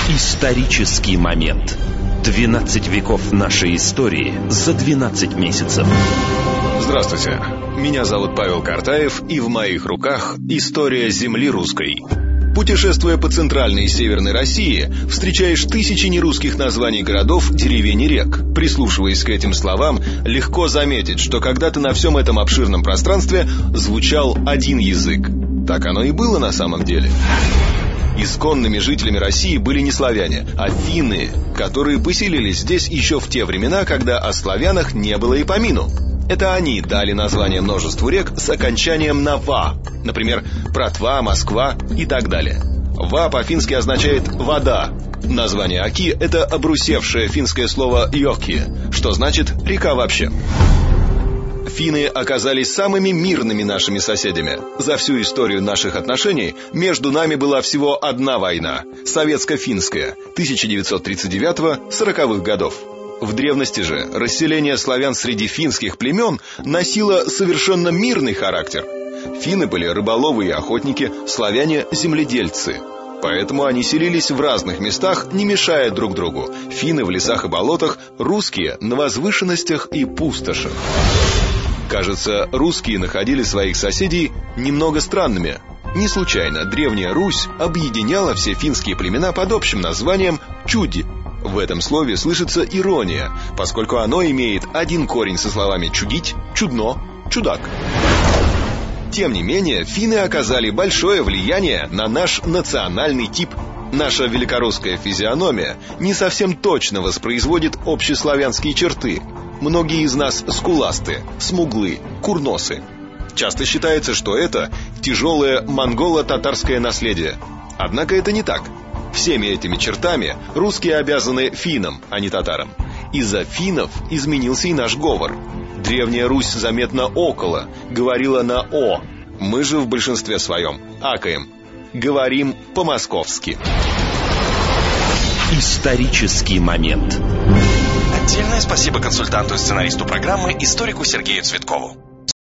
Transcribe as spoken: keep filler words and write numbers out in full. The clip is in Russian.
Исторический момент. двенадцать веков нашей истории за двенадцать месяцев. Здравствуйте, меня зовут Павел Картаев, и в моих руках история земли русской. Путешествуя по центральной и северной России, встречаешь тысячи нерусских названий городов, деревень и рек. Прислушиваясь к этим словам, легко заметить, что когда-то на всем этом обширном пространстве звучал один язык. Так оно и было на самом деле. Исконными жителями России были не славяне, а финны, которые поселились здесь еще в те времена, когда о славянах не было и помину. Это они дали название множеству рек с окончанием на «ва», например, Протва, Москва и так далее. «Ва» по-фински означает «вода». Название Оки – это обрусевшее финское слово «йоки», что значит «река вообще». Финны оказались самыми мирными нашими соседями. За всю историю наших отношений между нами была всего одна война – советско-финская, тысяча девятьсот тридцать девятого — сороковых годов. В древности же расселение славян среди финских племен носило совершенно мирный характер. Финны были рыболовы и охотники, славяне – земледельцы. Поэтому они селились в разных местах, не мешая друг другу. Финны в лесах и болотах, русские на возвышенностях и пустошах. Кажется, русские находили своих соседей немного странными. Не случайно Древняя Русь объединяла все финские племена под общим названием «чуди». В этом слове слышится ирония, поскольку оно имеет один корень со словами «чудить», «чудно», «чудак». Тем не менее, финны оказали большое влияние на наш национальный тип. Наша великорусская физиономия не совсем точно воспроизводит общеславянские черты. Многие из нас скуласты, смуглы, курносы. Часто считается, что это тяжелое монголо-татарское наследие. Однако это не так. Всеми этими чертами русские обязаны финнам, а не татарам. Из-за финнов изменился и наш говор. Древняя Русь заметно около, говорила на «о». Мы же в большинстве своем акаем. Говорим по-московски. Исторический момент. Отдельное спасибо консультанту и сценаристу программы, историку Сергею Цветкову.